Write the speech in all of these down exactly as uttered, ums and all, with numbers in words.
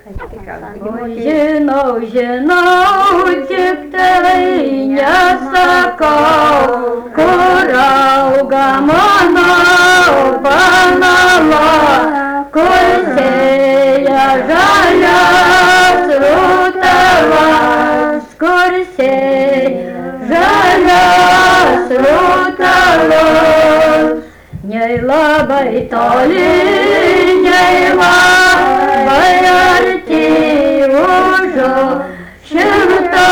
Oi, žinau, žinau, tik tai nesakau, kur auga mano panala, kur sėja žalias rūtalas, kur sėja žalias rūtalas. Nei labai toli, nei labai arti užu šimto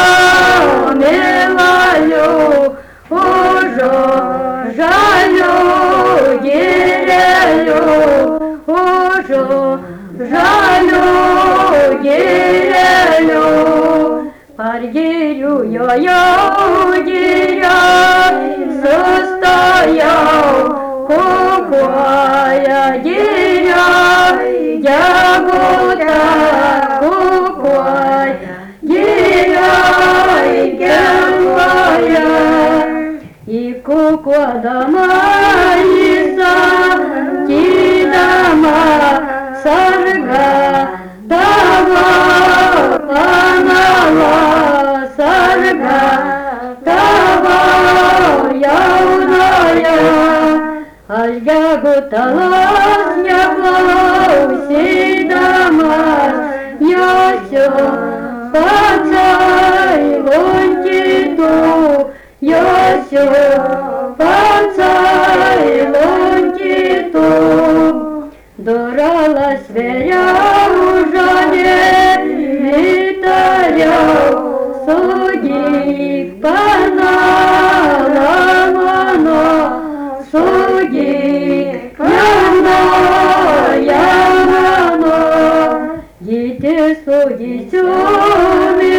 mylių, užu žalių girelių, užu žalių girelių. Pargiriu jojau, girioj sustojau, kukuoja girioj gegutė, kukuoja girioj gegutė. Įkukuodama įsakydama sarga tavo panala, sarga tavo jaunoje. Aš gegutalos neklausydamas, josiu patsai lunkytų, josiu patsai lunkytų. Duralas vėjau žodį, įtariau, sugyk panala mano, sugyk jaunoje mano. Gyti sugysiu